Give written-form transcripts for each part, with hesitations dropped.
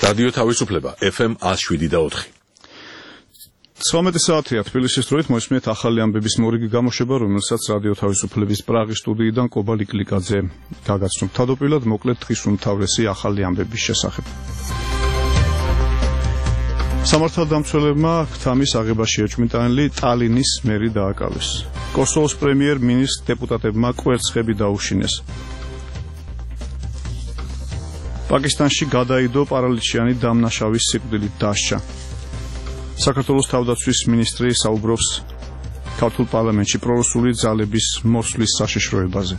რადიო თავისუფლება FM 107.4. 19 საათია თბილისის დროით მოისმენთ ახალი ამბების მორიგი გამოშვება, რომელსაც რადიო თავისუფლების პრაღის სტუდიიდან კობა ლიკლიკაძე გაგაცნობ. თავდაპირველად მოკლედ დღის უმთავრესი ახალი ამბების შესახებ. სამართალდამცველებმა ქთამის აღებაში ეჭვმიტანილი ტალინის მერი დააკავეს. კოსოვოს პრემიერ-მინისტრ დეპუტატებმა კვერცხები დაუშინეს. პაკისტანში გადაიდო პარალიტშიანი დამნაშავის სიკვდილით დასჯა. საქართველოს თავდაცვის მინისტრი საუბრობს ქართულ პარლამენტში პრორუსული ძალების მოსვლის საშიშროებაზე.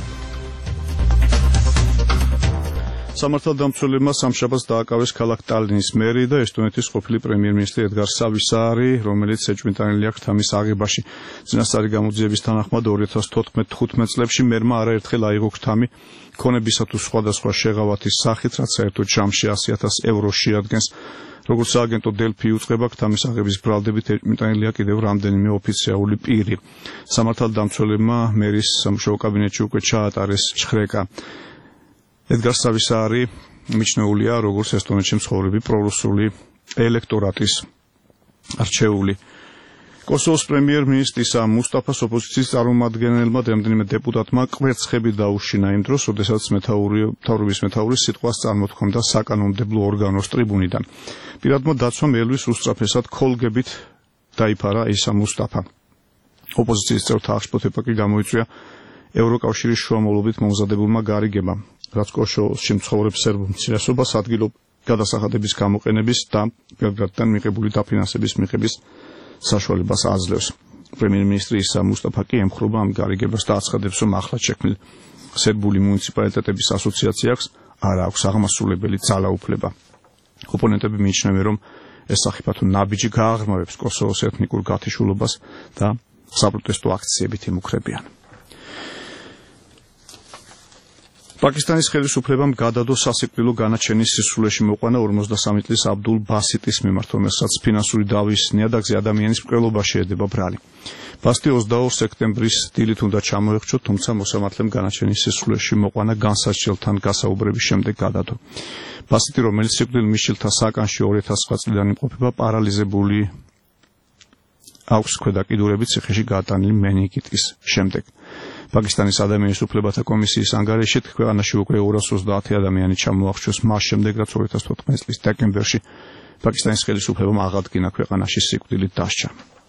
სამართალდამცველებმა სამშაბათს დააკავეს ქალაქ ტალინის მერი და ესტონეთის ყოფილი პრემიერ-მინისტრი ედგარ სავისაარი, რომელიც ეჭვმიტანილია ქთამის აღებაში. წინასწარი გამოძიების თანახმად 2014-15 წლებში მერმა არაერთხელ აიღო ქთამი ქონებისა თუ სხვადასხვა შეღავათის სახით, რაც საერთოდ ჯამში 100,000 ევრო შეადგენს. როგორც სააგენტო დელფი უწყება, ქთამის აღების ბრალდებით ეჭვმიტანილია კიდევ რამდენიმე ოფიციალური პირი. სამართალდამცველებმა მერის სამუშაო კაბინეტში უკვე ჩაატარეს ჩხრეკა. ედგარ სავისაარი მიჩნეულია როგორც ესტონეთში მცხოვრები პრორუსული ელექტორატის არჩეული. კოსოვოს პრემიერ-მინისტრისა მუსტაფას ოპოზიციის წარმომადგენელმა რამდენიმე დეპუტატმა კვერცხები დაუშინა იმ დროს, როდესაც მთავრობის მეთაურის სიტყვას წარმოთქვამდა საკანონმდებლო ორგანოს ტრიბუნიდან. პირადმა დაცვამ ელვის უსწრაფესად ქოლგებით დაიფარა ისა მუსტაფა. ოპოზიციის წევრთა აღშფოთება კი გამოიწვია ევროკავშირის შუამავლობით მომზადებულმა გარიგებამ, რაც კოსოვოში მცხოვრებ სერბულ უმცირესობას ადგილობრივ გადასახადების გამოყენების და ბელგრადიდან მიღებული დაფინანსების მიღების საშუალებას აძლევს. პრემიერ-მინისტრი ისა მუსტაფა კი ემხრობა ამ გარიგებას და აცხადებს, რომ ახლად შექმნილ სერბული მუნიციპალიტეტების ასოციაციას არ აქვს აღმასრულებელი ძალაუფლება. ოპონენტები მიიჩნევენ, რომ ეს სახიფათო ნაბიჯი გააღრმავებს კოსოვოს ეთნიკურ გათიშულობას და საპროტესტო აქციებით იმუქრებიან. პაკისტანის ხელისუფლებამ გადადო სასიკვდილო განაჩენის სისულეში მოყვანა 53 წლის აბდულ ბასიტის მიმართ, რომელსაც ფინანსური დავის ნიადაგზე ადამიანის მკვლელობაში ედება ბრალი. ბასტი 22 სექტემბრის დილით უნდა ჩამოეხრჩო, თუმცა მოსამართლემ განაჩენის სისულეში მოყვანა განსაცდელთან გასაუბრების შემდეგ გადადო. ბასიტი, რომელიც სიკვდილ მიშილთა საკანში 2009 წლიდან იმყოფება, პარალიზებული აქვს ქვედაკიდურებით ციხეში გაატანილი მენინგიტის შემდეგ. პაკისტანის ადამიანის უფლებათა კომისიის ანგარიშში ქვეყანაში უკვე 230 ადამიანი ჩამოახრჩვეს მას შემდეგ, რაც 2014 წლის დეკემბერში პაკისტანის ხელისუფლებამ აღადგინა ქვეყანაში სიკვდილით დასჯა.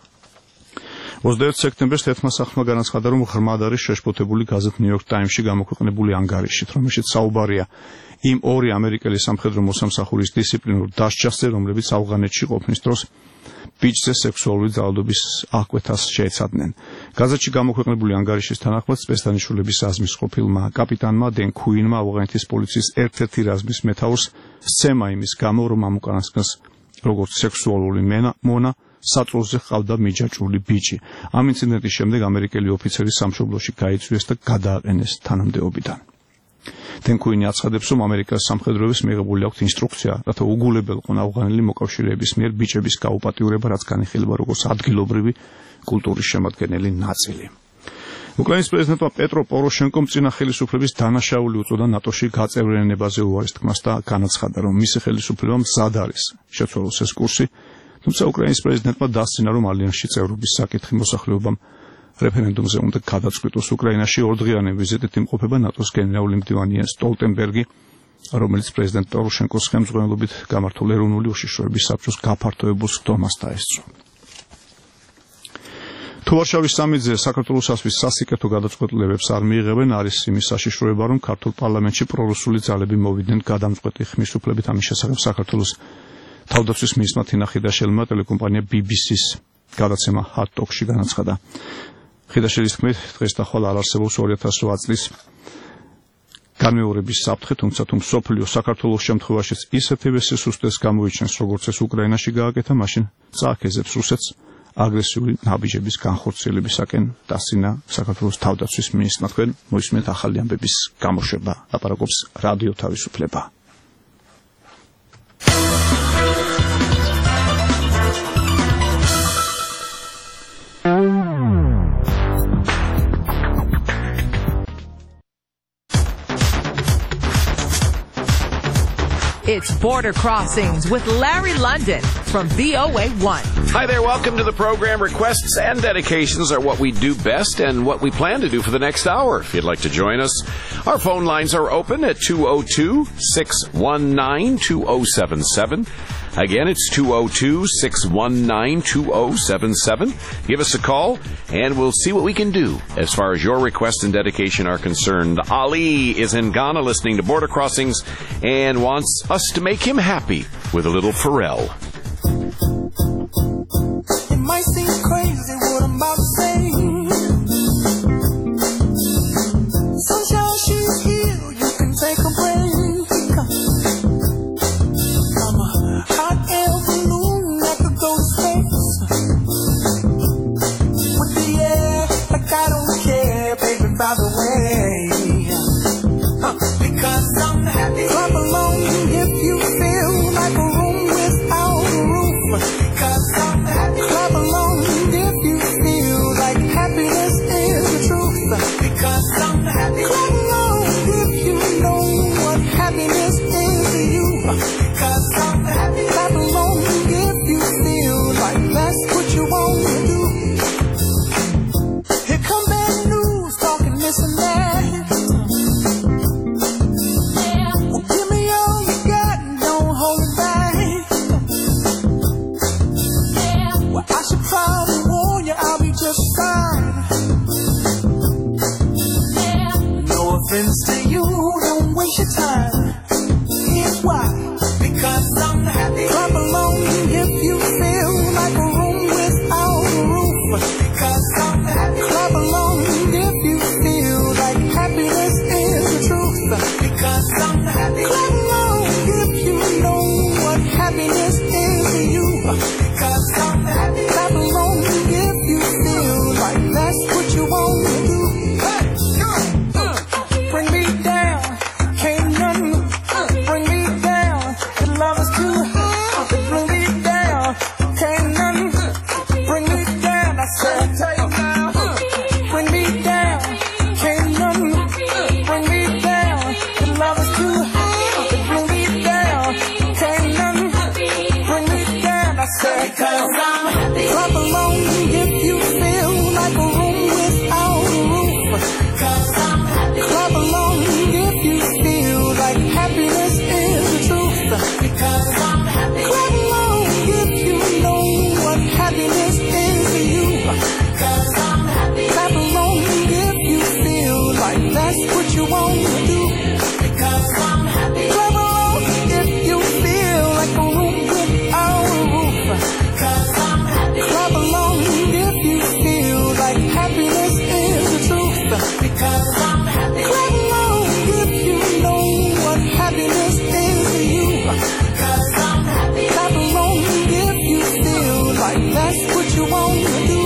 21 სექტემბერს თეთრმა სახლმა განაცხადა, რომ ღრმად არის შეშფოთებული გაზეთ New York Times-ში გამოქვეყნებული ანგარიშით, რომელშიც საუბარია იმ ორი ამერიკელი სამხედრო მოსამსახურის დისციპლინურ დასჯაზე, რომლებიც ავღანეთში ყოფნის დროს ბიჭზე სექსუალური ძალადობის აღკვეთას შეეცადნენ. გაზეთში გამოქვეყნებული ანგარიშის თანახმად სპეცდანიშვილების რაზმის ყოფილმა კაპიტანმა დენ ქუინმა ავღანეთის პოლიციის ერთ-ერთი რაზმის მეთაურს სცემა იმის გამო, რომ ამ უკანასკნელს როგორც სექსუალური მონა საწოლზე ჰყავდა მიჯაჭვული ბიჭი. ამ ინციდენტის შემდეგ ამერიკელი ოფიცერი სამშობლოში გაიწვიეს და გადააყენეს თანამდებობიდან. დენ ქუინი აცხადებს, რომ ამერიკას სამხედროების მიღებული აქვს ინსტრუქცია, რათა უგულებელყონ ავღანელი მოკავშირეების მიერ ბიჭების გაუპატიურება, რაც განიხილება როგორც ადგილობრივი კულტურის შემადგენელი ნაწილი. უკრაინის პრეზიდენტმა პეტრო პოროშენკომ წინა ხელისუფლების დანაშაული უწოდა ნატოში გაწევრიანებაზე უარის თქმას და განაცხადა, რომ მისი ხელისუფლება მზად არის შეცვალოს ეს კურსი, თუმცა უკრაინის პრეზიდენტმა დასცინა, რომ ალიანსში წევრობის საკითხი მოსახლეობამ რეფერენდუმზე უნდა გადაწყვიტოს. უკრაინაში ორდღიანი ვიზიტით იმყოფება ნატოს გენერალური მდივანი იენს სტოლტენბერგი, რომელიც პრეზიდენტ პოროშენკოს ხელმძღვანელობით გამართულ ეროვნული უშიშროების საბჭოს გაფართოებულ სხდომას დაესწრო. თუ ვარშავის სამიტზე საქართველოს ასვის სასიკეთო გადაწყვეტილებებს არ მიიღებენ, არის იმის საშიშროება, რომ ქართულ პარლამენტში პრორუსული ძალები მოვიდნენ გადამწყვეტი ხმის უფლებით. ამის შესახებ საქართველოს თავდაცვის მინისტრმა თინა ხიდაშელმა ტელეკომპანია BBC-ს გადაცემა Hard Talk-ში განაცხადა. ხიდაშელის თქმით, დღეს და ხვალ არ არსებობს 2008 წლის განმეორების საფრთხე, თუმცა თუ მსოფლიო საქართველოს შემთხვევაშიც ისეთივე სისუსტეს გამოიჩენს, როგორც ეს უკრაინაში გააკეთა, მაშინ წააქეზებს რუსეთს აგრესიული ნაბიჯების განხორციელებისაკენ დასცინა საქართველოს თავდაცვის მინისტრმა. თქვენ მოისმენთ ახალი ამბების გამოშვება, ლაპარაკობს რადიო თავისუფლება. It's Border Crossings with Larry London from VOA1. Hi there, welcome to the program. Requests and dedications are what we do best and what we plan to do for the next hour. If you'd like to join us, our phone lines are open at 202-619-2077. Again, it's 202-619-2077. Give us a call, and we'll see what we can do as far as your request and dedication are concerned. Ali is in Ghana listening to Border Crossings and wants us to make him happy with a little Pharrell. It might seem crazy what I'm about to say. Sunshine, she's here, you can take a break. I'm a hot air balloon that could go to space. With the air, like I don't care, baby, by the way. Because I'm happy. Clap along if you feel like a room without a roof. Because I'm happy. Clap along if you feel like happiness is the truth. Because I'm happy. Clap along if you know what happiness is to you. Because I'm happy. Clap along if you feel like that's what you want to do. Here come bad news, talking this and that. Well, give me all you got and don't hold it back. Well, I should probably warn you, I'll be just fine. No offense to you, don't waste your time. Here's why. Because I'm happy. Clap along if you feel like a room without a roof. Because I'm happy. Clap along if you feel like happiness is the truth. Because I'm happy. Clap along if you know what happiness is to you. Because I'm happy. Clap along if you feel like that's what you want to do. Bring me down, can't nothing bring me down. The love is too high, bring me down, can't nothing bring me down. I said, bring me down, can't nothing bring me down. The love is too high, bring me down, can't nothing bring me down. I said, because I'm happy. Clap along if you feel like a room without a roof. Because I'm happy. Clap along if you feel like happiness is the truth. Because I'm happy. Clap along if you know what happiness is to you. Because I'm happy. Clap along if you feel like that's what you want to do. Because I'm happy. Clap along if you feel like a room without a roof. Because I'm happy. Clap along if you feel like happiness is the truth. Because I'm happy. Clap along if you know what happiness is to you. Because I'm happy. Clap along if you feel like that's what you want to do.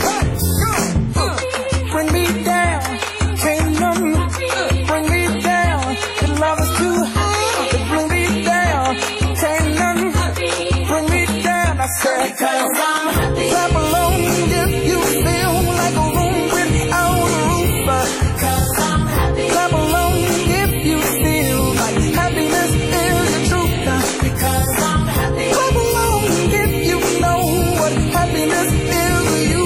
Bring me down, can't nothing bring me down. The love is too high, bring me down, can't nothing bring me down. I said, because I'm happy. Clap along if you feel like a room without a roof. Because I'm happy. Clap along if you feel like happiness is the truth. Because I'm happy. Clap along if you know what happiness is to you.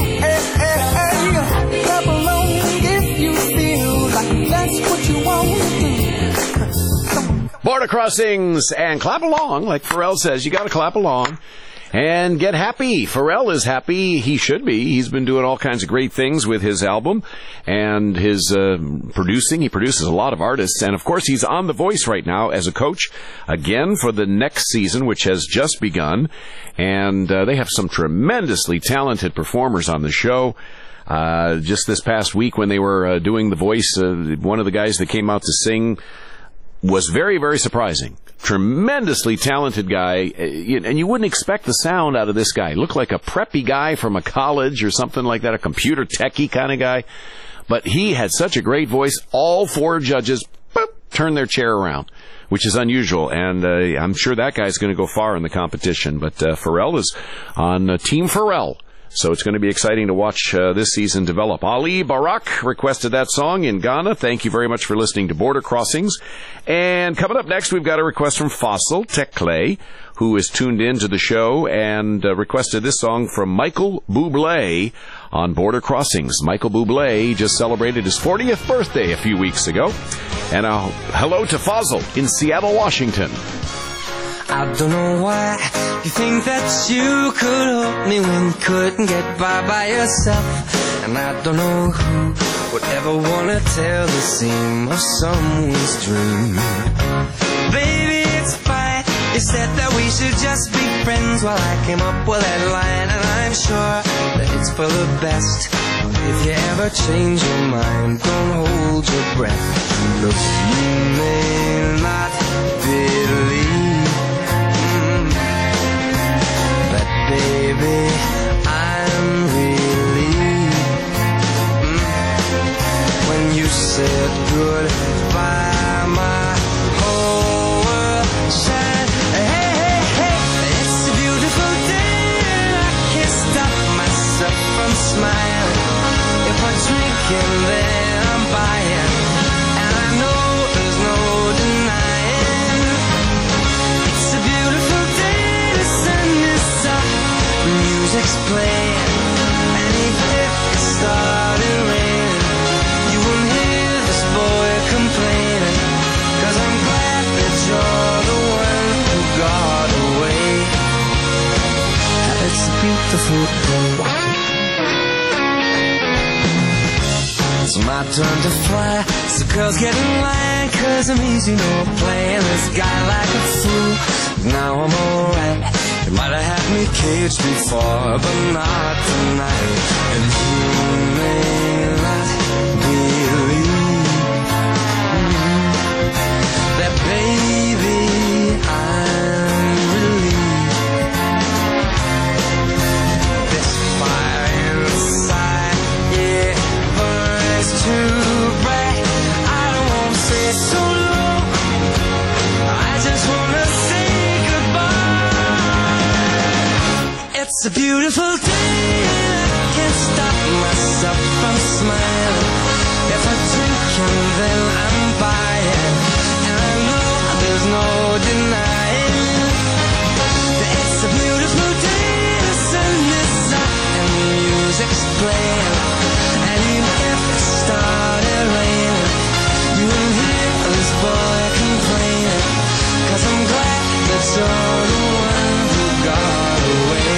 Clap along if you feel like that's what you want to do. Border Crossings and clap along, like Pharrell says. You got to clap along and get happy. Pharrell is happy. He should be. He's been doing all kinds of great things with his album and his producing. He produces a lot of artists. And, of course, he's on The Voice right now as a coach, again, for the next season, which has just begun. And they have some tremendously talented performers on the show. Just this past week when they were doing The Voice, one of the guys that came out to sing was very, very surprising. Tremendously talented guy, and you wouldn't expect the sound out of this guy. Looked like a preppy guy from a college or something like that, a computer techie kind of guy. But he had such a great voice. All four judges turned their chair around, which is unusual, and I'm sure that guy's going to go far in the competition. But Pharrell is on Team Pharrell So it's going to be exciting to watch this season develop. Ali Barak requested that song in Ghana. Thank you very much for listening to Border Crossings. And coming up next, we've got a request from Fossil Tekle, who is tuned in to the show and requested this song from Michael Bublé on Border Crossings. Michael Bublé just celebrated his 40th birthday a few weeks ago. And hello to Fossil in Seattle, Washington. I don't know why you think that you could help me when you couldn't get by yourself. And I don't know who would ever want to tell the seam of someone's dream. Baby, it's fine. You said that we should just be friends while I came up with that line. And I'm sure that it's for the best. If you ever change your mind, don't hold your breath. Look, you may not believe baby, I'm relieved when you said goodbye, my whole world shined. Hey, hey, hey, it's a beautiful day and I can't stop myself from smiling. If I drink and then I'm buying, and I know there's no denying. It's a beautiful day, the sun is up, music's playing, and even if it started raining, you won't hear this boy complaining, 'cause I'm glad that you're the one who got away. It's a beautiful day. It's my turn to fly, so girls get in line, 'cause I'm easy, no playing this guy like a fool. Now I'm alright. You might have had me caged before, but not tonight. And you may not believe that, baby, I'm relieved. This fire inside, yeah, burns too bright. I don't want to say so low, I just want to say it's a beautiful day and I can't stop myself from smiling. If I drink and then I'm buying, and I know there's no denying that it's a beautiful day, the sun is up and the music's playing, and even if it started raining, you won't hear this boy complaining, 'cause I'm glad that you're the one who got away.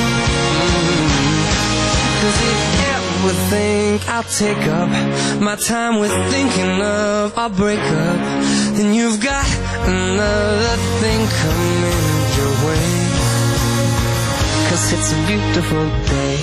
'Cause if you ever think I'll take up my time with thinking of our breakup, then you've got another thing coming your way. 'Cause it's a beautiful day.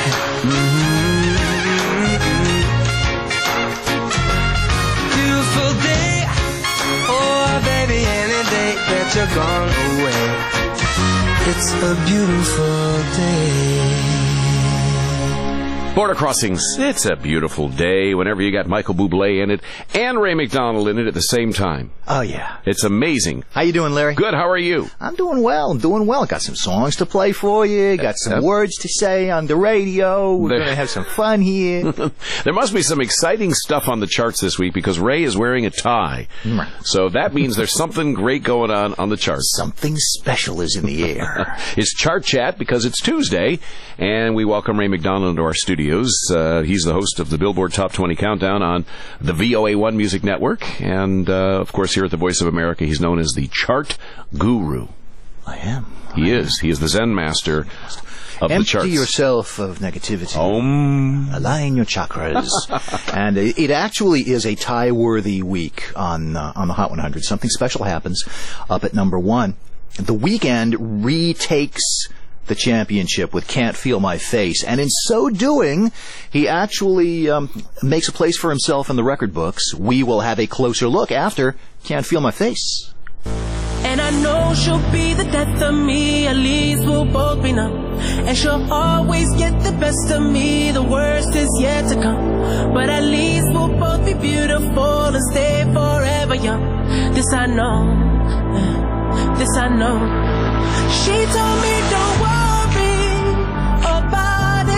Beautiful day. Oh, baby, any day that you're gone away, it's a beautiful day. Border Crossings, it's a beautiful day whenever you got Michael Bublé in it and Ray McDonald in it at the same time. Oh, yeah. It's amazing. How you doing, Larry? Good, how are you? I'm doing well. Got some songs to play for you. Got some words to say on the radio. We're going to have some fun here. There must be some exciting stuff on the charts this week because Ray is wearing a tie. So that means there's something great going on the charts. Something special is in the air. It's Chart Chat because it's Tuesday, and we welcome Ray McDonald into our studios. He's the host of the Billboard Top 20 Countdown on the VOA1 Music Network, and of course here at the Voice of America, he's known as the Chart Guru. I am. He is the Zen master of the charts. Empty yourself of negativity. Align your chakras. And it actually is a tie-worthy week on the Hot 100. Something special happens up at number one. The Weeknd retakes the championship with Can't Feel My Face, and in so doing, he actually makes a place for himself in the record books. We will have a closer look after Can't Feel My Face. And I know she'll be the death of me, at least we'll both be numb. And she'll always get the best of me, the worst is yet to come. But at least we'll both be beautiful and stay forever young. This I know, this I know. She told me don't worry about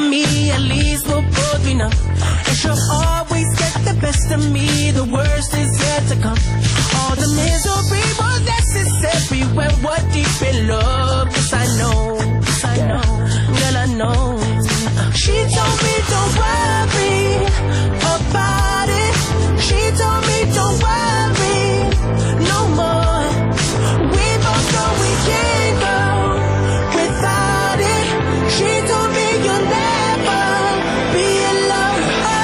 me, at least we'll both be numb. And she'll always get the best of me, the worst is yet to come. All the misery was necessary when we're deep in love. Cause I know, girl, I know. She told me don't worry about it. She told me don't worry no more. We both know we can't go without it. She told me you'll never be alone.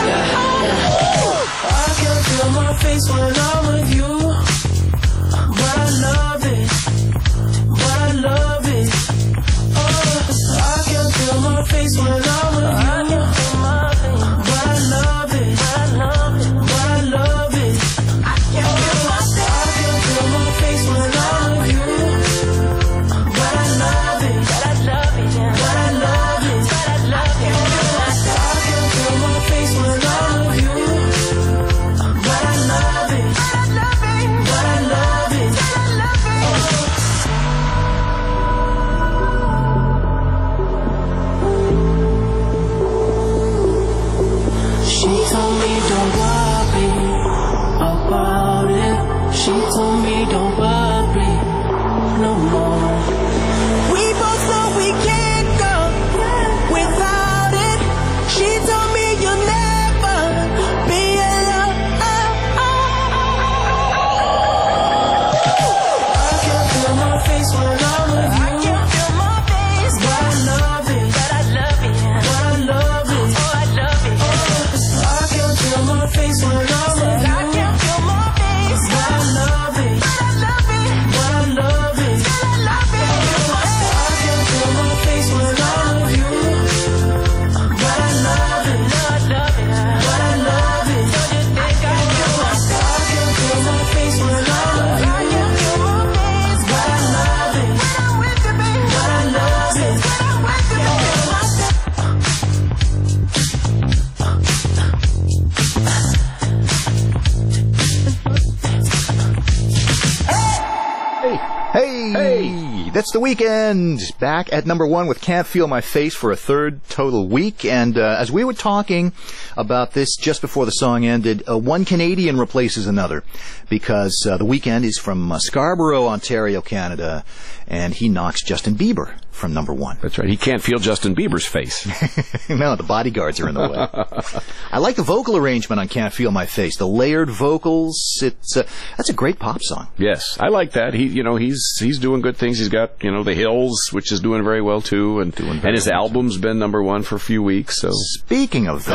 I can feel my face when I'm with you, but I love it, but I love it. I can feel my face when I'm with you, but I love it, but I love it, but I love it. I can feel my face when I'm with you, but I love it, but I love it, but I love it, but I love it. I can feel my face when I'm with you, but I love it, but I love it, but I love it, but I love it. She told me don't worry about it. She told me don't worry no more. We both know we can't go without it. She told me you'll never be alone. I can feel my face when I'm with you. I can feel my face, but I love it, but I love it, but I love it, oh I love it. I can feel my face when I'm with you. I can feel my face, but I love it, but I love it, but I love it, but I love it. I can feel my face when I'm with you, but I love it, but I love it, but I love it. Don't you think I can feel my face when I'm with you. I can feel my face, but I love it, when I'm with you, baby, but I love it, when I'm with you, baby. Hey, that's The Weeknd, back at number one with Can't Feel My Face for a third total week. And as we were talking about this just before the song ended, one Canadian replaces another, because The Weeknd is from Scarborough, Ontario, Canada, and he knocks Justin Bieber from number one. That's right. He can't feel Justin Bieber's face. No, the bodyguards are in the way. I like the vocal arrangement on Can't Feel My Face. The layered vocals, that's a great pop song. Yes, I like that. He's doing good things. He's got, The Hills, which is doing very well too, and his album's been number one for a few weeks. So Speaking of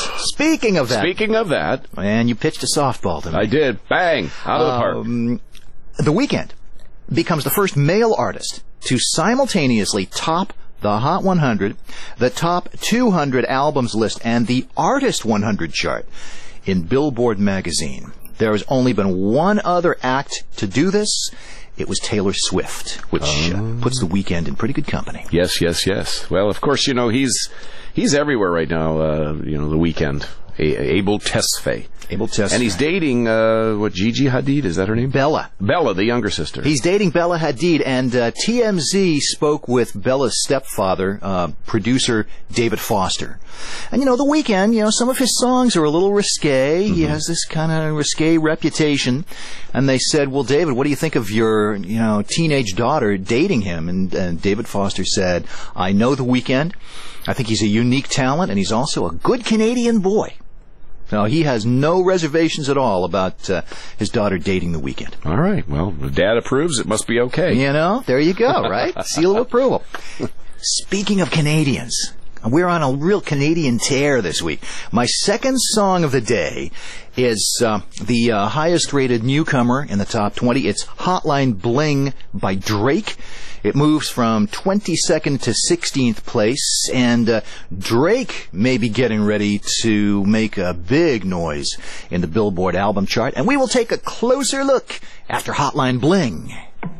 that, and you pitched a softball to me. I did. Bang! Out of the park. The Weeknd becomes the first male artist to simultaneously top the Hot 100, the Top 200 Albums list, and the Artist 100 chart in Billboard magazine. There has only been one other act to do this. It was Taylor Swift, which puts The Weeknd in pretty good company. Yes. Well, of course, he's everywhere right now. The Weeknd. Abel Tesfaye. And he's dating, Gigi Hadid? Is that her name? Bella, the younger sister. He's dating Bella Hadid, and TMZ spoke with Bella's stepfather, producer David Foster. And, The Weeknd, some of his songs are a little risque. Mm-hmm. He has this kind of risque reputation. And they said, well, David, what do you think of your, teenage daughter dating him? And David Foster said, I know The Weeknd. I think he's a unique talent, and he's also a good Canadian boy. No, he has no reservations at all about his daughter dating The Weeknd. All right. Well, if Dad approves, it must be okay. There you go, right? Seal of approval. Speaking of Canadians, we're on a real Canadian tear this week. My second song of the day is the highest-rated newcomer in the top 20. It's Hotline Bling by Drake. It moves from 22nd to 16th place, and Drake may be getting ready to make a big noise in the Billboard album chart, and we will take a closer look after Hotline Bling.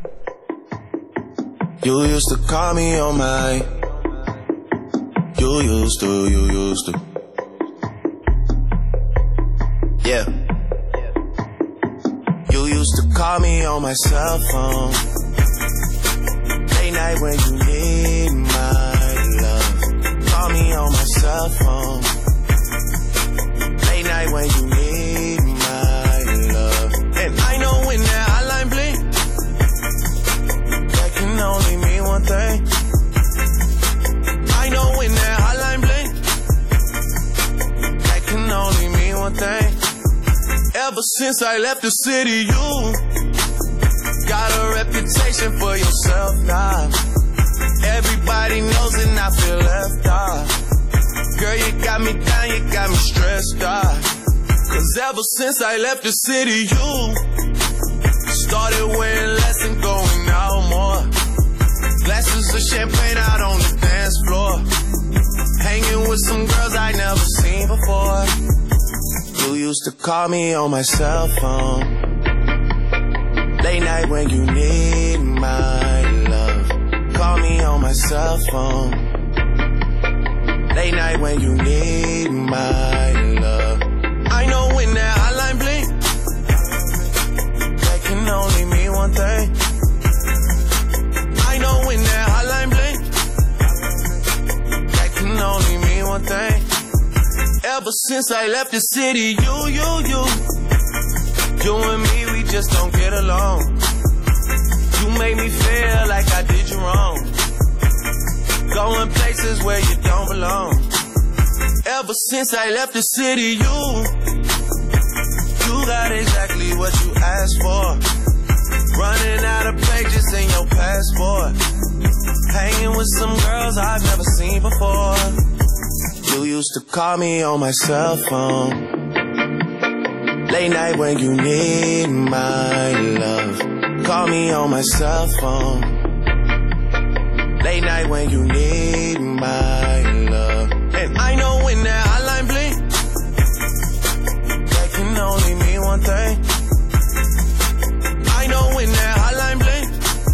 You used to call me on my... You used to. Yeah. You used to call me on my cell phone. Late night when you need my love. Call me me on my cell phone. Late night when you need my love. And I know when that hotline blink, that can only mean one thing. I know when that hotline blink, that can only mean one thing. Ever since I left the city, you got a reputation for yourself now. Everybody knows and I feel left out. Girl, you got me down, you got me stressed out. Cause ever since I left the city, you started wearing less and going out more. Glasses of champagne out on the dance floor. Hanging with some girls I never seen before. You used to call me on my cell phone. Late night when you need my love. Call me on my cell phone. Late night when you need my love. I know when that hotline blink, that can only mean one thing. I know when that hotline blink, that can only mean one thing. Ever since I left the city, you and me, we just don't get along. You made me feel like I did you wrong. Going places where you don't belong. Ever since I left the city, you got exactly what you asked for. Running out of pages in your passport. Hanging with some girls I've never seen before. You used to call me on my cell phone. Late night when you need my love. Call me on my cell phone. Late night when you need my love. And I know when that hotline blink, that can only mean one thing. I know when that hotline blink,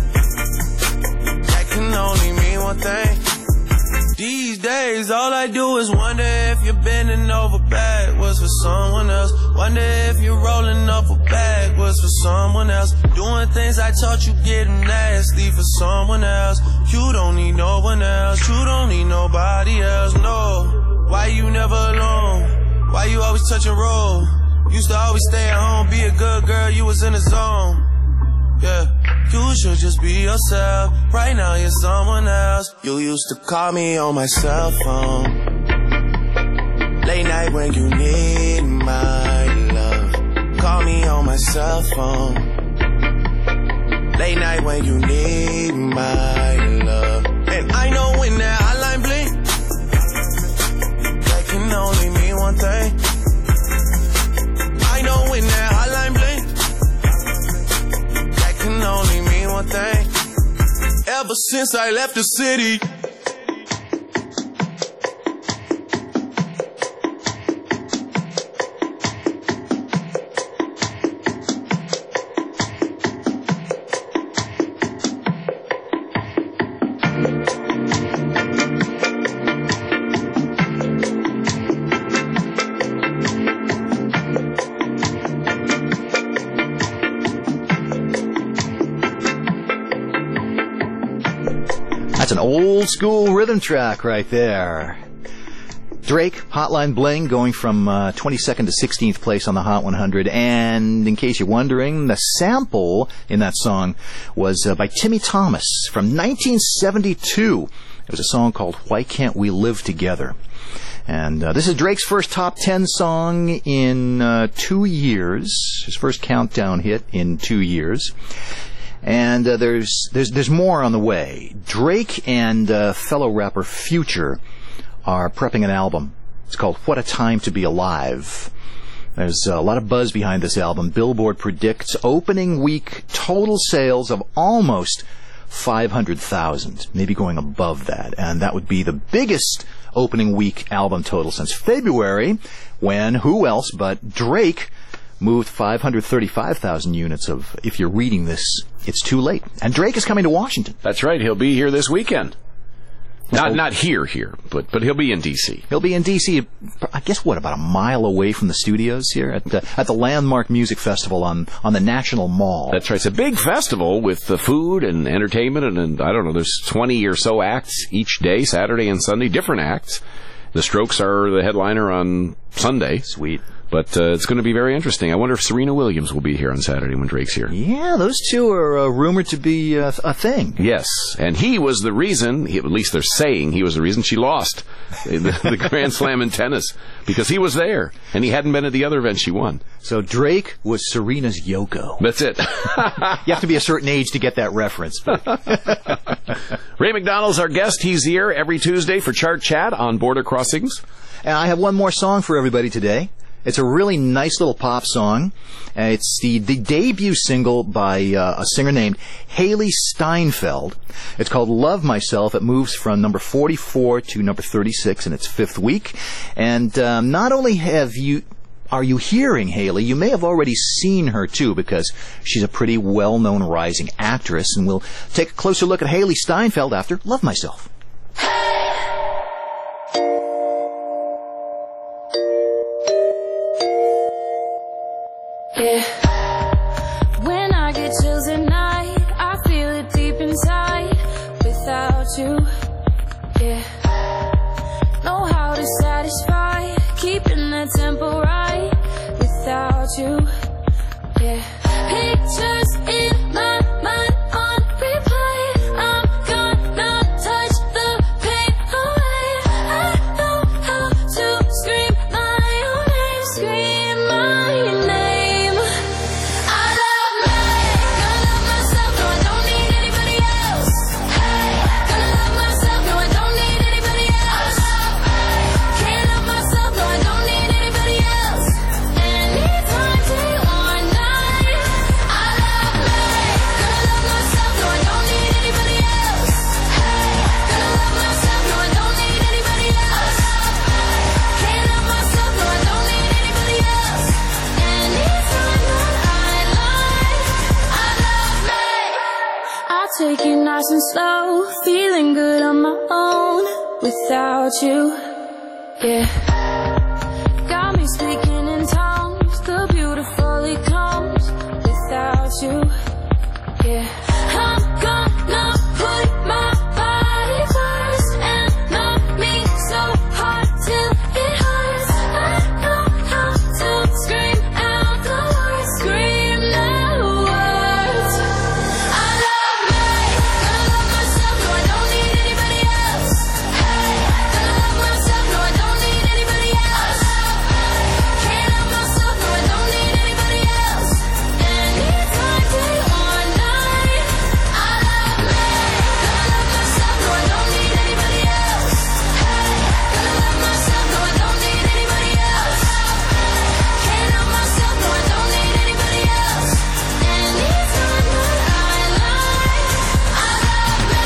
that can only mean one thing. These days, all I do is wonder if you're bending over backwards for someone else. Wonder if you're rolling up a backwards for someone else. Doing things I taught you, getting nasty for someone else. You don't need no one else. You don't need nobody else, no. Why you never alone? Why you always touch and roll? Used to always stay at home, be a good girl, you was in the zone. Yeah, you should just be yourself. Right now you're someone else. You used to call me on my cell phone. Late night when you need my love. Call me on my cell phone. Late night when you need my love. And I know when that hotline blink, that can only mean one thing. I know when that hotline blink, that can only mean one thing. Ever since I left the city. That's an old school rhythm track right there. Drake, Hotline Bling, going from 22nd to 16th place on the Hot 100. And in case you're wondering, the sample in that song was by Timmy Thomas from 1972. It was a song called Why Can't We Live Together? And this is Drake's first top 10 song in 2 years. His first countdown hit in 2 years. And there's more on the way. Drake and fellow rapper Future are prepping an album. It's called What a Time to Be Alive. There's a lot of buzz behind this album. Billboard predicts opening week total sales of almost 500,000, maybe going above that. And that would be the biggest opening week album total since February, when who else but Drake moved 535,000 units of If You're Reading This, It's Too Late. And Drake is coming to Washington. That's right. He'll be here this weekend. Not here, but he'll be in D.C. He'll be in D.C., I guess, about a mile away from the studios here at the Landmark Music Festival on the National Mall. That's right. It's a big festival with food and entertainment, and I don't know, there's 20 or so acts each day, Saturday and Sunday, different acts. The Strokes are the headliner on Sunday. Sweet. But it's going to be very interesting. I wonder if Serena Williams will be here on Saturday when Drake's here. Yeah, those two are rumored to be a thing. Yes, and he was the reason, at least they're saying he was the reason she lost the Grand Slam in tennis, because he was there, and he hadn't been at the other event she won. So Drake was Serena's Yoko. That's it. You have to be a certain age to get that reference. Ray McDonald's our guest. He's here every Tuesday for Chart Chat on Border Crossings. And I have one more song for everybody today. It's a really nice little pop song. It's the debut single by a singer named Haley Steinfeld. It's called Love Myself. It moves from number 44 to number 36 in its 5th week. And not only are you hearing Haley, you may have already seen her too, because she's a pretty well-known rising actress. And we'll take a closer look at Haley Steinfeld after Love Myself. Yeah. When I get chills at night, I feel it deep inside. Without you, yeah. Know how to satisfy, keeping the tempo right. Without you, yeah. Pictures in my mind on replay. I'm gonna touch the pain away. I know how to scream my own name, scream my name. Take it nice and slow, feeling good on my own. Without you, yeah. Got me speaking in tongues, the beautiful it comes. Without you, yeah. I'm gonna put my body first and love me so hard till it hurts. I know how to scream out the words, scream the words. I love me, gonna love myself, no I don't need anybody else. Gonna love myself, no I don't need anybody else. Can't love myself, no I don't need anybody else. Anytime, day or night. I love me, gonna love myself, no I don't need anybody else. Gonna love myself, no I don't need anybody else. Can't love myself, no I don't need anybody else. Anytime that I lie, I love me.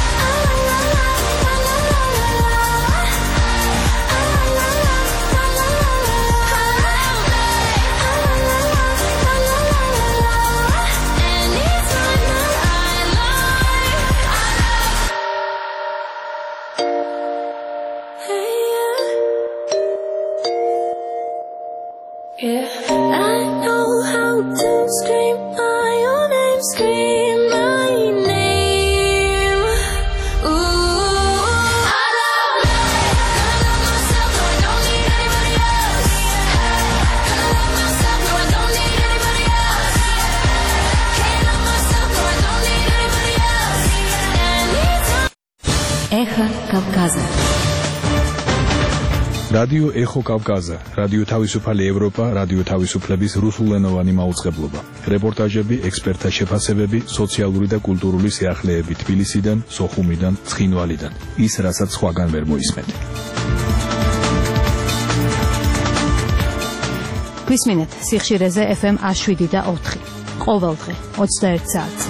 Yeah, I know how to scream my own name, scream my name. Ooh, I love me, gonna love myself, no I don't need anybody else. Gonna love myself, no I don't need anybody else. Can't love myself, no I don't need anybody else. Anytime. Эхо Кавказа. რადიო ეხო კავკაზა, რადიო თავისუფალი ევროპა, რადიო თავისუფლების რუსულენოვანი მაუწყებლობა. რეპორტაჟები, ექსპერტთა შეფასებები, სოციალური და კულტურული სიახლეები თბილისიდან, სოხუმიდან, ცხინვალიდან. ის, რასაც სხვაგან ვერ მოისმენთ. გვისმინეთ სიხშირეზე FM 107.4. ყოველდღე 21 საათს.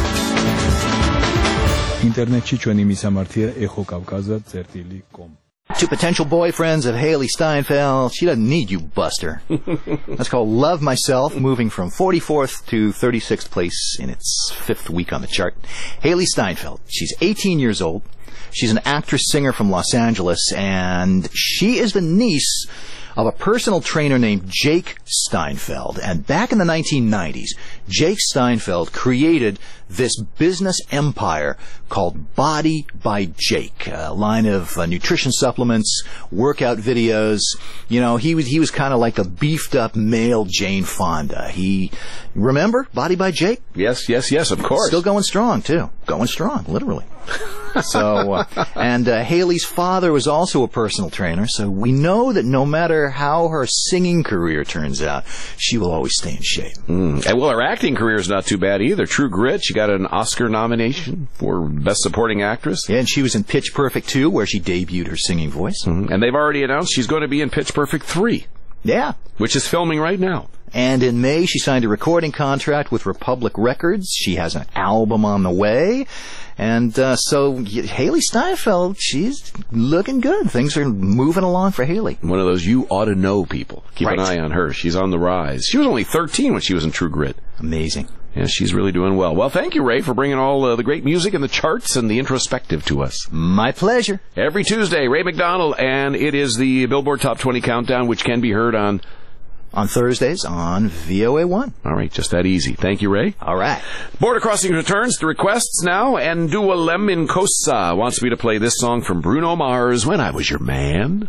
ინტერნეტში ჩვენი მისამართია ეხოკავკაზა.com To potential boyfriends of Haley Steinfeld, she doesn't need you, Buster. That's called Love Myself, moving from 44th to 36th place in its 5th week on the chart. Haley Steinfeld, she's 18 years old. She's an actress-singer from Los Angeles, and she is the niece of a personal trainer named Jake Steinfeld. And back in the 1990s, Jake Steinfeld created this business empire called Body by Jake, a line of nutrition supplements, workout videos. You know, he was kind of like a beefed-up male Jane Fonda. Remember Body by Jake? Yes, of course. Still going strong, too. Going strong, literally. So, and Haley's father was also a personal trainer, so we know that no matter how her singing career turns out, she will always stay in shape. And well, her acting career is not too bad either. True Grit, she got an Oscar nomination for Best Supporting Actress. Yeah, and she was in Pitch Perfect 2, where she debuted her singing voice. And they've already announced she's going to be in Pitch Perfect 3. Yeah. Which is filming right now. And in May, she signed a recording contract with Republic Records. She has an album on the way. And so Haley Steinfeld, she's looking good. Things are moving along for Haley. One of those you ought to know people. Keep an eye on her. She's on the rise. She was only 13 when she was in True Grit. Amazing. Yeah, she's really doing well. Well, thank you, Ray, for bringing all the great music and the charts and the introspective to us. My pleasure. Every Tuesday, Ray McDonald, and it is the Billboard Top 20 Countdown, which can be heard on Thursdays on VOA1. All right, just that easy. Thank you, Ray. All right. Border Crossing returns to requests now, and Dua Lemincosa wants me to play this song from Bruno Mars, When I Was Your Man.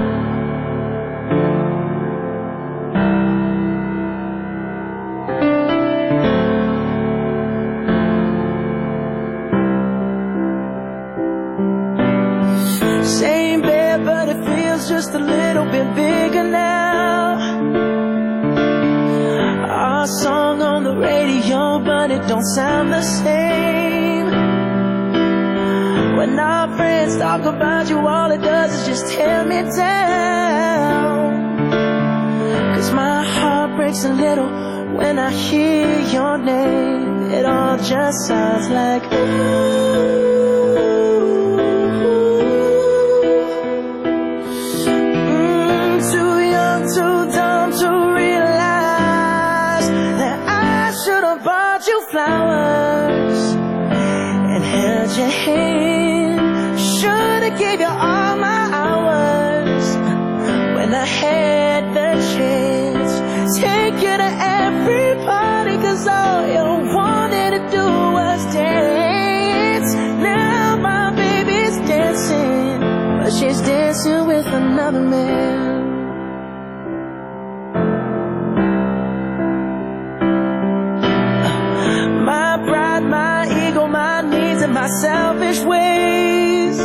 Same bed, but it feels just a little bit bigger now. Our song on the radio, but it don't sound the same. When our friends talk about you, all it does is just tear me down. 'Cause my heart breaks a little when I hear your name. It all just sounds like ooh. Too young, too dumb to realize that I should have bought you flowers and held your hand. Should have gave you all my hours when I had the chance. Take you to every party, 'cause all you wanted to do was dance. Now my baby's dancing, but she's dancing with another man. My pride, my ego, my needs, and my selfish ways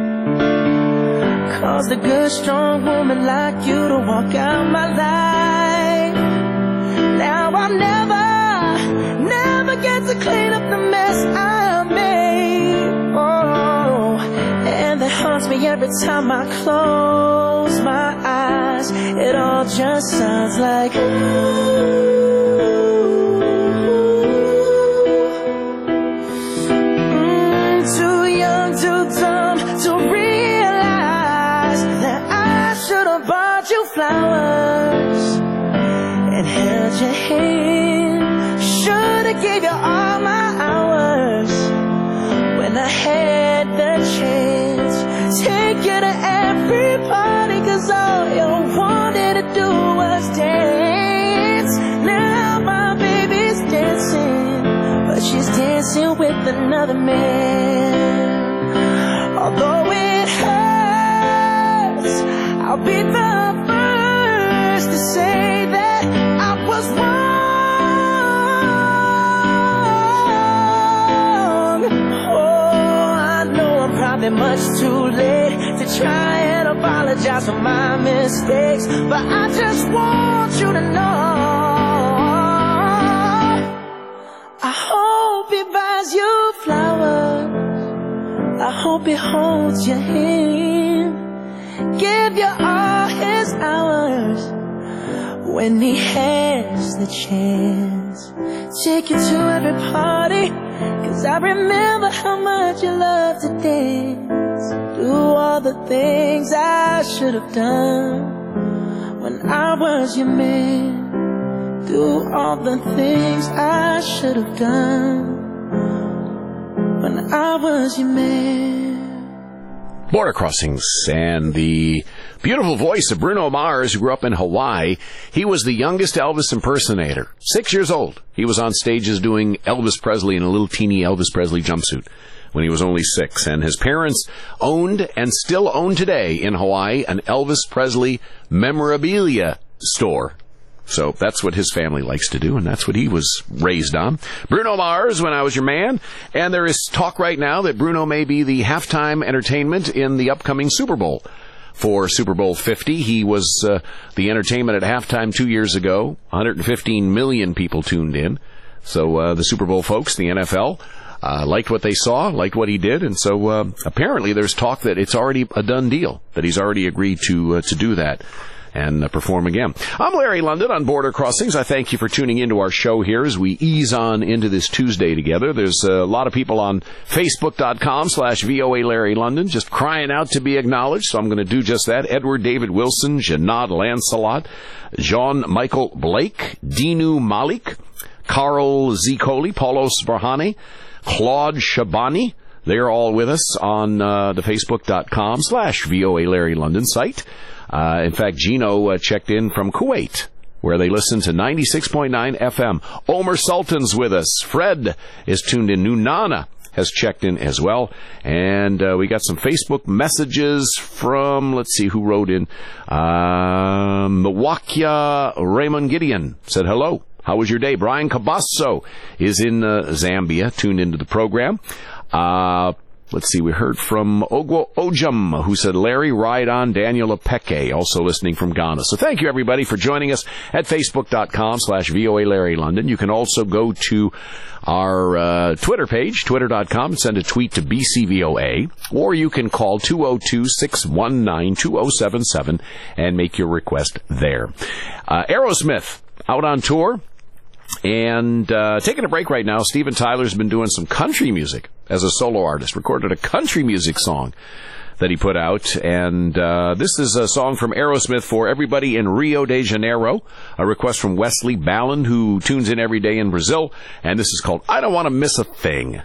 caused a good, strong woman like you to walk out my life. Now I'll never get to clean up the mess I made. Oh, and that haunts me every time I close my eyes. It all just sounds like ooh. Too young, too dumb to realize that I should have bought you flowers and held your hand. Should have gave you all my hours when I had the chance. Take you to every party, 'cause all you wanted to do was dance. Now my baby's dancing, but she's dancing with another man. Although it hurts, I'll be the first to say that I was wrong. Oh, I know I'm probably much too late to try and apologize for my mistakes, but I just want you to know I hope he buys you flowers. I hope he holds your hand, give you all his hours when he has the chance. Take you to every party, 'cause I remember how much you love to dance. Do all the things I should have done when I was your man. Do all the things I should have done when I was your man. Border Crossings and the beautiful voice of Bruno Mars, who grew up in Hawaii. He was the youngest Elvis impersonator, 6 years old. He was on stages doing Elvis Presley in a little teeny Elvis Presley jumpsuit when he was only 6. And his parents owned and still own today in Hawaii an Elvis Presley memorabilia store. So that's what his family likes to do, and that's what he was raised on. Bruno Mars, When I Was Your Man. And there is talk right now that Bruno may be the halftime entertainment in the upcoming Super Bowl. For Super Bowl 50, he was the entertainment at halftime 2 years ago. 115 million people tuned in. So the Super Bowl folks, the NFL, liked what they saw, liked what he did, and so apparently there's talk that it's already a done deal, that he's already agreed to do that and perform again. I'm Larry London on Border Crossings. I thank you for tuning into our show here as we ease on into this Tuesday together. There's a lot of people on Facebook.com/VOA Larry London just crying out to be acknowledged, so I'm going to do just that. Edward David Wilson, Janad Lancelot, John Michael Blake, Dinu Malik, Carl Zicoli, Paulos Barhani, Claude Shabani. They're all with us on the Facebook.com/VOA Larry London site. In fact, Gino checked in from Kuwait, where they listen to 96.9 FM. Omer Sultan's with us. Fred is tuned in. Nunana has checked in as well. And we got some Facebook messages from, let's see who wrote in. Milwaukee Raymond Gideon said hello. How was your day? Brian Cabasso is in Zambia, tuned into the program. Let's see, we heard from Ogwo Ojum, who said, Larry, ride on. Daniel Apeke, also listening from Ghana. So thank you, everybody, for joining us at Facebook.com/VOA Larry London. You can also go to our Twitter page, Twitter.com, and send a tweet to BCVOA, or you can call 202-619-2077 and make your request there. Aerosmith, out on tour. And taking a break right now, Steven Tyler's been doing some country music as a solo artist. Recorded a country music song that he put out. And this is a song from Aerosmith for everybody in Rio de Janeiro. A request from Wesley Ballon, who tunes in every day in Brazil. And this is called I Don't Want to Miss a Thing.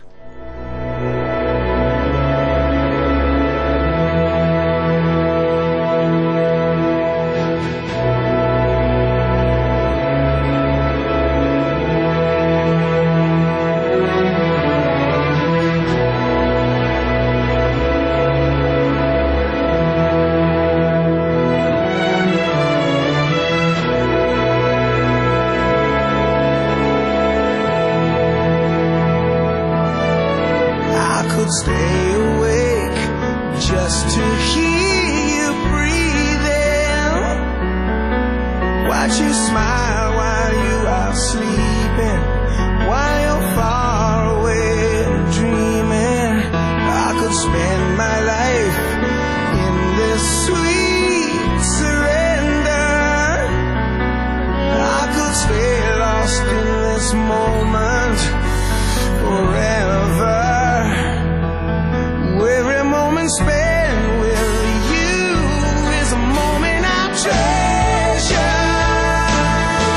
Stay awake just to hear you breathing. Watch you smile while you are sleeping, while you're far away dreaming. I could spend my life in this sweet surrender. I could stay lost in this moment forever. Every moment spent with you is a moment I treasure.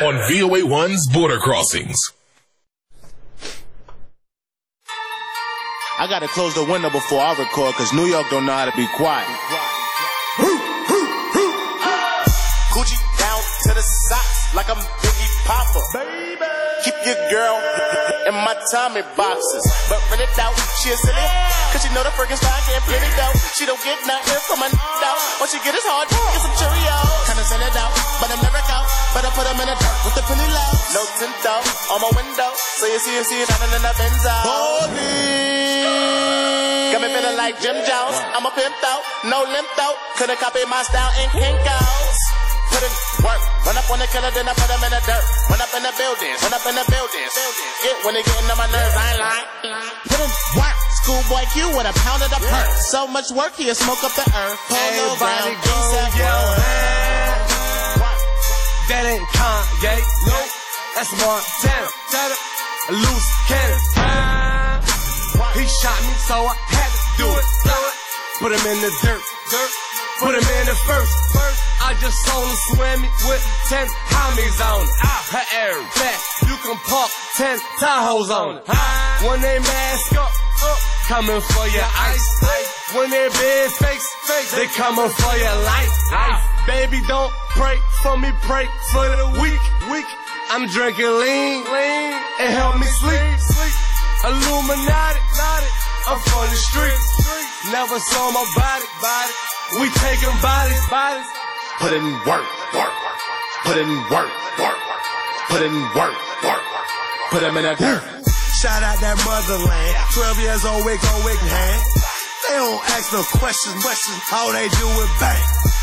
on VOA1's Border Crossings. I gotta close the window before I record, cause New York don't know how to be quiet. Gucci down to the socks, like I'm Biggie Papa. Baby, keep your girl in my Tommy boxes, but rent it out, she a silly, cause she know the freaking stock ain't pretty though. She don't get nothing from my out. What she get is hard, get some Cheerios. Kinda sell it out, but I'm never out. Better put them in the dirt with the penny low. No tint out on my window, so you see it shining in the Benz out. Got me feeling like Jim Jones. I'm a pimp out, no limp out. Couldn't copy my style in Kinko's. Put in work, run up on the killer, then I put him in the dirt. Run up in the buildings, run up in the buildings. Get when they getting on my nerves, I ain't lying. Put in work, schoolboy Q with a pound of the perk. So much work, he'll smoke up the earth. Polo brown, ASAP That ain't Kanye, no, that's Montana. A loose cannon. He shot me, so I had to do it. Put him in the dirt. Put him in the first. I just saw him swimming with 10 homies on it. Her air back, you can park 10 Tahoes on it. When they mask up, coming for your ice. When they big face, they coming for your life. Baby, don't pray for me, pray for the weak. I'm drinking lean, and help me sleep. Illuminati, I'm from the streets. Never saw my body. We taking bodies. Put in work. Put in work. Put in work. Put him in that dirt. Shout out that motherland. 12 years old, wig on wig hand. They don't ask no questions. How they do it, bang.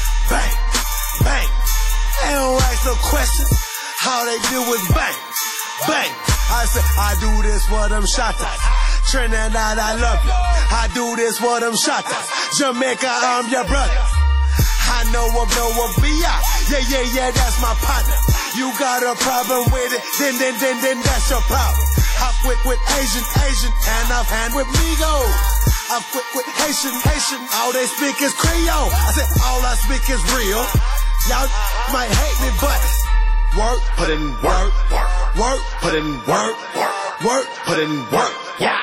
They don't ask no questions. How they do it, bang. I said, I do this for them shotters. Trinidad, I love you. I do this for them shotters. Jamaica, I'm your brother. I know of B.I. Yeah, that's my partner. You got a problem with it, then that's your problem. I quit with Asian, and I've hand with Migos. I quit with Haitian, all they speak is Creole. I said, all I speak is real. Y'all might hate me, but work, put in work, put in work, put in work. Yeah.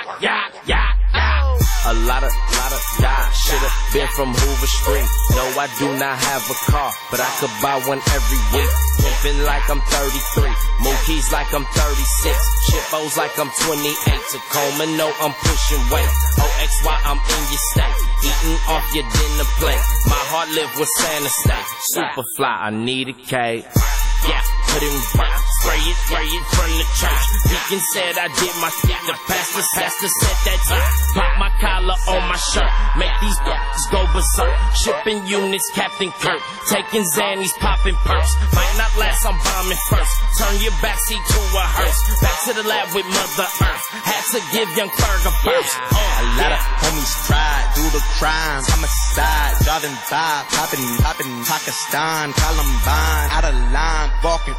A lot of should've been from Hoover Street. No, I do not have a car, but I could buy one every week. Pimpin' like I'm 33, Mookie's like I'm 36, Chippos like I'm 28, Tacoma, no, I'm pushing weight. OXY, I'm in your state, eating off your dinner plate. My heart live with Santa State, super fly, I need a cake. Yeah, put in work, spray it from the church. Deacon said I did my thing, the pastor said that time. Pop my collar on my shirt, make these go berserk. Shipping units, Captain Kirk, taking Xannies, popping perks. Might not last, I'm bombing first. Turn your backseat to a hearse. Back to the lab with Mother Earth. Had to give young Ferg a burst. A lot of homies tried, do the crimes. Homicide, driving by, popping, Pakistan, Columbine, out of line. Walking,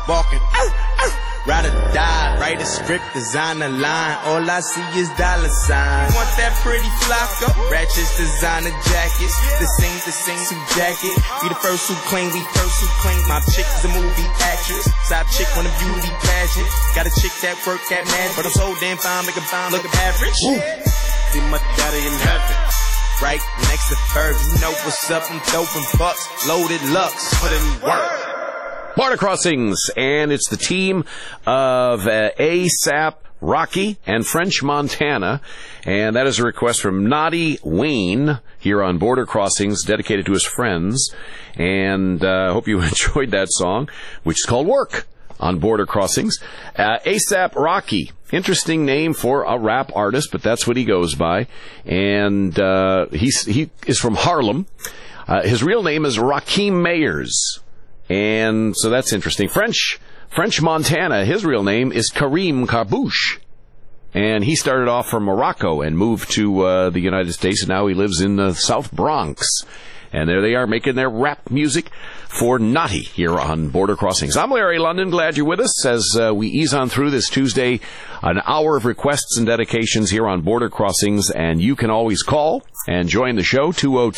ride or die, write a script, design a line. All I see is dollar signs. Want that pretty flocka? Ratchets, designer jackets, the same suit jacket. We the first who claim, My chick is a movie actress, side chick on a beauty pageant. Got a chick that work at man, but I'm so damn fine, make a bomb look average. See my daddy in heaven, right next to Ferg. You know what's up? I'm throwing bucks, loaded Lux, put in work. Border Crossings, and it's the team of ASAP Rocky and French Montana, and that is a request from Naughty Wayne here on Border Crossings, dedicated to his friends, and I hope you enjoyed that song, which is called Work on Border Crossings. ASAP Rocky, interesting name for a rap artist, but that's what he goes by, and he is from Harlem. His real name is Rakim Mayers. And so that's interesting. French Montana, his real name is Karim Karbouche. And he started off from Morocco and moved to the United States, and now he lives in the South Bronx. And there they are making their rap music for Naughty here on Border Crossings. I'm Larry London. Glad you're with us as we ease on through this Tuesday, an hour of requests and dedications here on Border Crossings. And you can always call and join the show,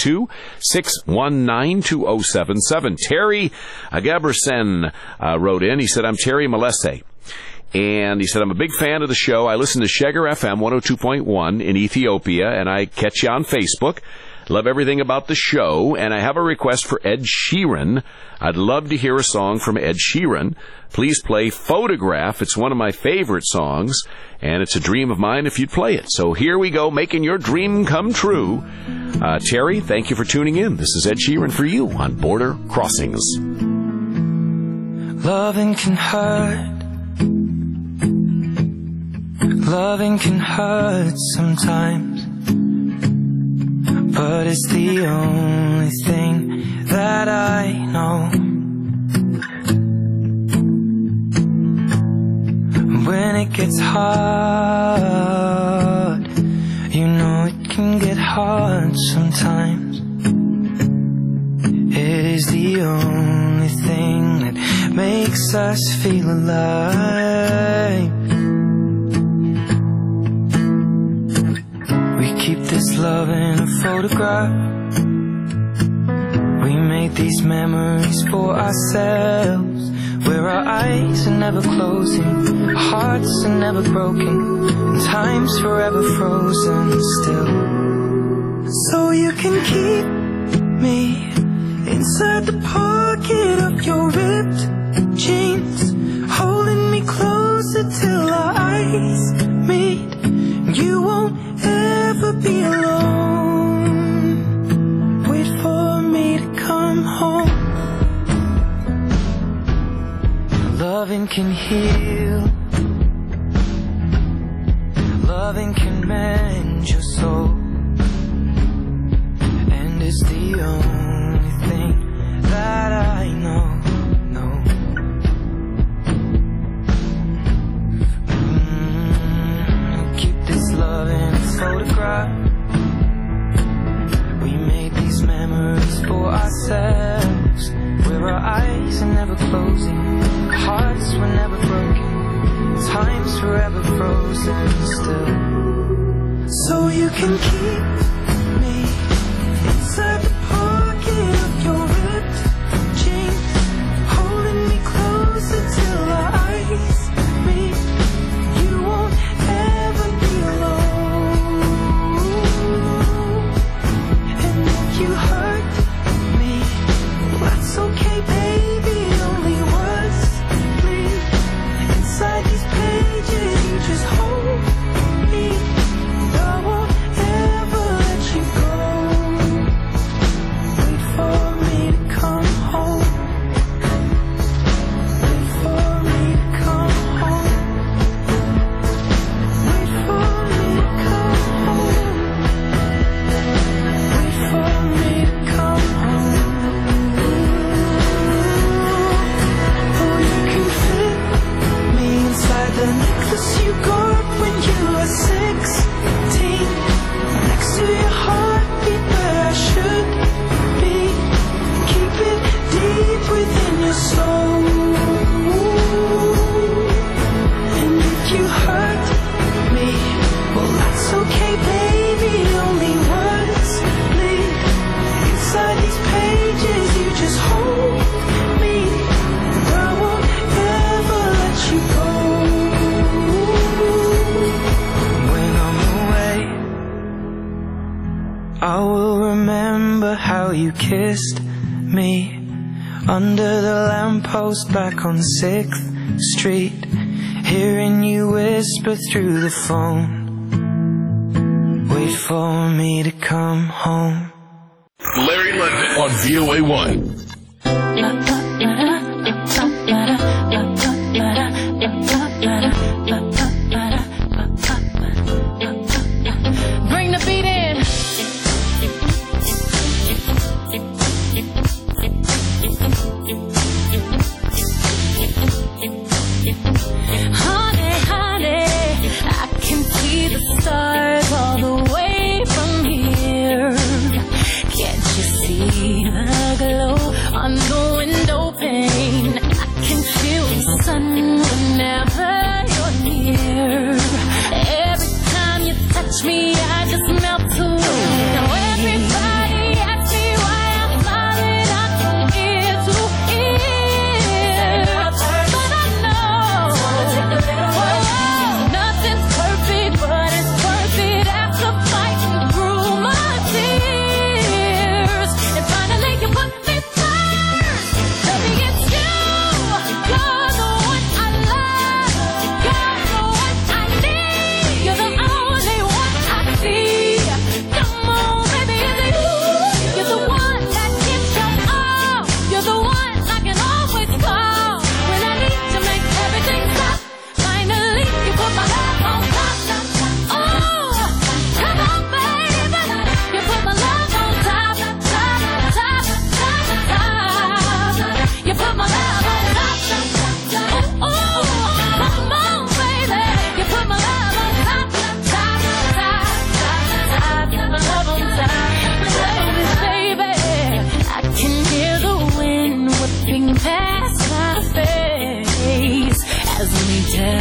202-619-2077. Terry Agabersen wrote in. He said, I'm Terry Molese. And he said, I'm a big fan of the show. I listen to Sheger FM 102.1 in Ethiopia, and I catch you on Facebook. Love everything about the show, and I have a request for Ed Sheeran. I'd love to hear a song from Ed Sheeran. Please play Photograph. It's one of my favorite songs, and it's a dream of mine if you'd play it. So here we go, making your dream come true. Terry, thank you for tuning in. This is Ed Sheeran for you on Border Crossings. Loving can hurt. Loving can hurt sometimes, but it's the only thing that I know. When it gets hard, you know it can get hard sometimes. It is the only thing that makes us feel alive. Keep this love in a photograph. We made these memories for ourselves, where our eyes are never closing, our hearts are never broken, and time's forever frozen still. So you can keep me inside the pocket of your ripped jeans, holding me closer till our eyes meet. You won't ever be alone. Wait for me to come home. Loving can heal. Loving can mend your soul. And it's the only thing that I know. Love in a photograph. We made these memories for ourselves, where our eyes are never closing, our hearts were never broken, time's forever frozen still. So you can keep me inside the pocket of your ripped jeans, holding me closer till our eyes meet. You won't ever be alone. And if you hurt me, well, that's okay, baby. Only words bleed inside these pages. You just hold me. I won't ever let you go. Wait for me to come home. Wait for me to come home. Wait for me to come home. Wait for me to come home. Oh, you can fit me inside the necklace you got when you were 16, next to your heartbeat where I should be. Keep it deep within your soul. And if you hurt me, well, that's okay, baby. Only words bleed inside these pages. You just hold me, and I won't ever let you go. When I'm away, I will remember how you kissed me under the lamppost back on 6th Street, hearing you whisper through the phone. Wait for me to come home. Larry London on VOA1. Bring the beat in. Honey, honey, I can see the stars all the way from here. Can't you see?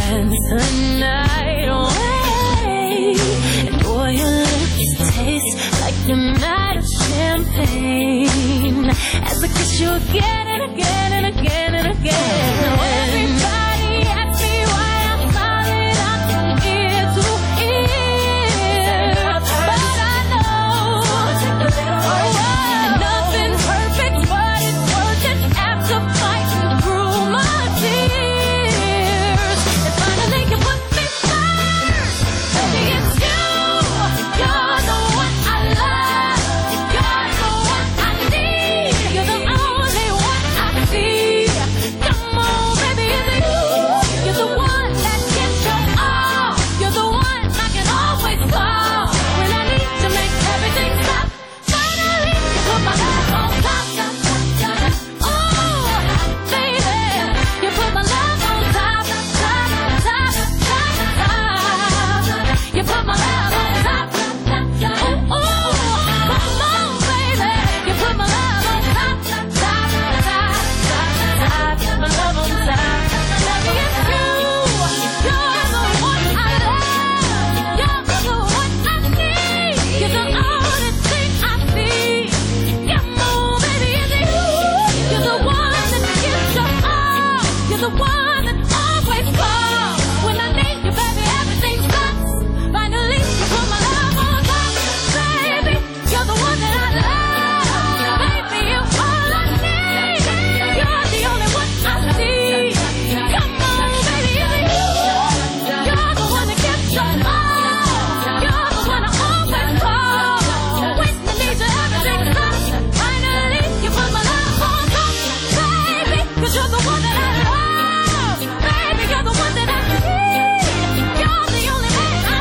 dance tonight away. And boy, your lips taste like the night of champagne. As I kiss you again and again and again and again. Now everybody asks me why I'm smiling out from ear to ear. But I know nothing's perfect, but it's worth it after fighting through my tears. And finally you put me first. Baby, it's you. You're the one I love. You're the one I need. You're the only one I see. Come on, baby, it's you. You're the one that gives your all. You're the one I can always call when I need to make everything stop. Finally, you put my love on top. Oh, baby, you put my love on top. You put my love on top. Oh, come on, baby, you put my love on top. My love on top. Baby, it's you. You're the one I love. You're the one I need. You're the only thing I see. Come on, baby, it's you. You're the one that gives your all. You're the one that always calls when I need you, baby. Everything stops. Finally, you put my love on top, baby. You're the one that I love, baby. You're all I need. You're the only one I see. Come on, baby, it's you. You're the one that gives your all. You're the one I always call when I need you. Everything stops. Finally, you put my love on top, baby. 'Cause you're the one that I love, baby. You're the one that I need. You're the only one I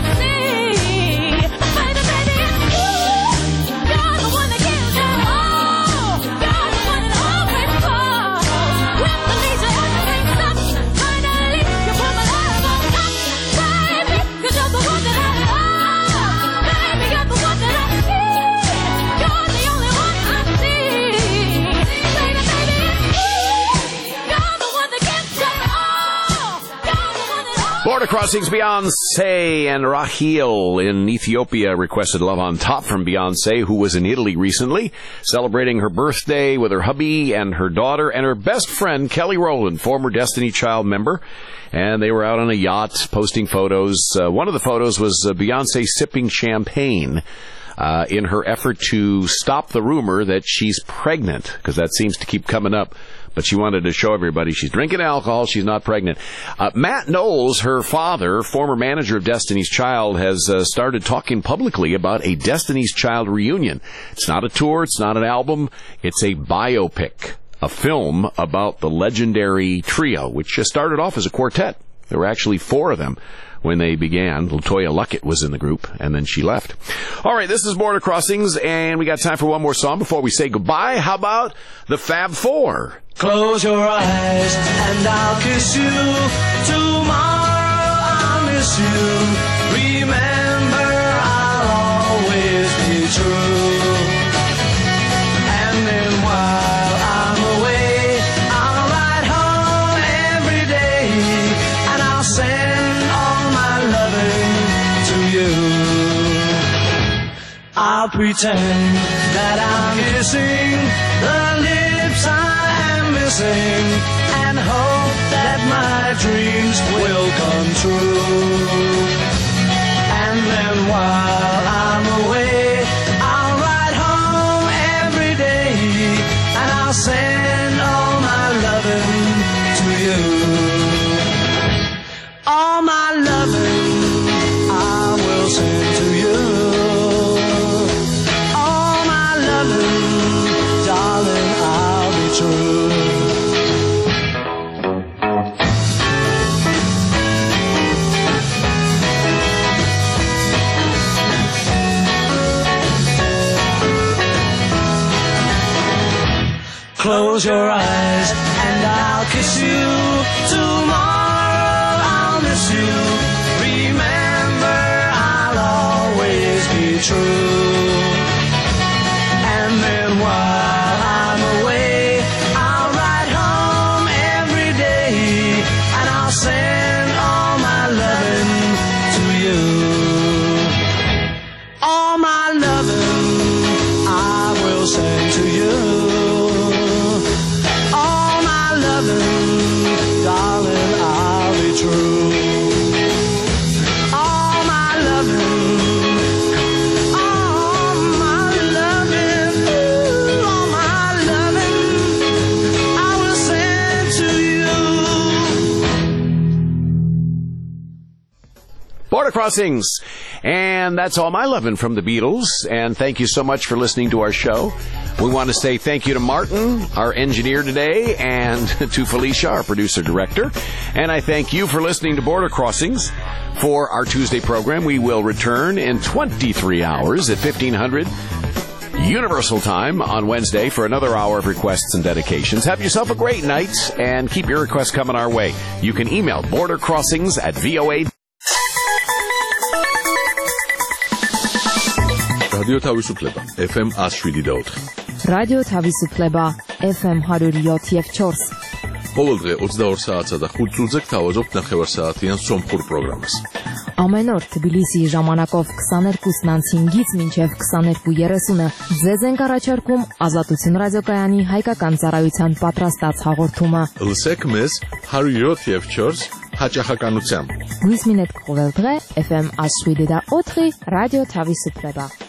see. Baby, baby, it's you. You're the one that gives your all. You're the one that always calls when I need you. Everything stops. Finally, you put my love on top, baby. 'Cause you're the one that I love, baby. You're the one that I need. You're the only one I see. Baby, baby, it's you. You're the one that gives your all. You're the one that Border Crossings, Beyonce and Raheel in Ethiopia requested Love on Top from Beyonce, who was in Italy recently, celebrating her birthday with her hubby and her daughter and her best friend, Kelly Rowland, former Destiny Child member. And they were out on a yacht posting photos. One of the photos was Beyonce sipping champagne in her effort to stop the rumor that she's pregnant, because that seems to keep coming up. But she wanted to show everybody she's drinking alcohol, she's not pregnant. Matt Knowles, her father, former manager of Destiny's Child, has started talking publicly about a Destiny's Child reunion. It's not a tour, it's not an album, it's a biopic, a film about the legendary trio, which just started off as a quartet. There were actually 4 of them when they began. LaToya Luckett was in the group, and then she left. All right, this is Border Crossings, and we got time for one more song before we say goodbye. How about the Fab Four? Close your eyes and I'll kiss you. Tomorrow I'll miss you. Remember, I'll always be true. And then while I'm away, I'll ride home every day, and I'll send all my loving to you. I'll pretend that I'm kissing the lips I am missing, and hope that my dreams will come true. And then while I'm away, I'll ride home every day, and I'll send all my loving to you. All my loving I will send to you. All my loving, darling, I'll be true. Close your eyes and I'll kiss you. Tomorrow I'll miss you. Remember, I'll always be true. And then while I'm away, I'll ride home every day, and I'll send all Crossings. And that's all my loving from the Beatles. And thank you so much for listening to our show. We want to say thank you to Martin, our engineer today, and to Felicia, our producer-director. And I thank you for listening to Border Crossings. For our Tuesday program, we will return in 23 hours at 1500 Universal Time on Wednesday for another hour of requests and dedications. Have yourself a great night and keep your requests coming our way. You can email bordercrossings@voa. Radio Tavisupleba, FM 107.4. Radio Tavisupleba, FM 107.4. ყოველდღე 22 საათსა და 5 წუთზე გთავაზობთ ნახევარსაათიან სომხურ პროგრამას. Ամեն օր Թբիլիսիի ժամանակով 22-ից 5-ից մինչև 22:30-ը ձեզ ենք առաջարկում Ազատություն ռադիոկայանի հայկական ծառայության պատրաստած հաղորդումը։ Լսեք մեզ 107.4 հաճախականությամբ։ Գույս մինետ կողել դղե FM 107.4 Radio Tavisupleba.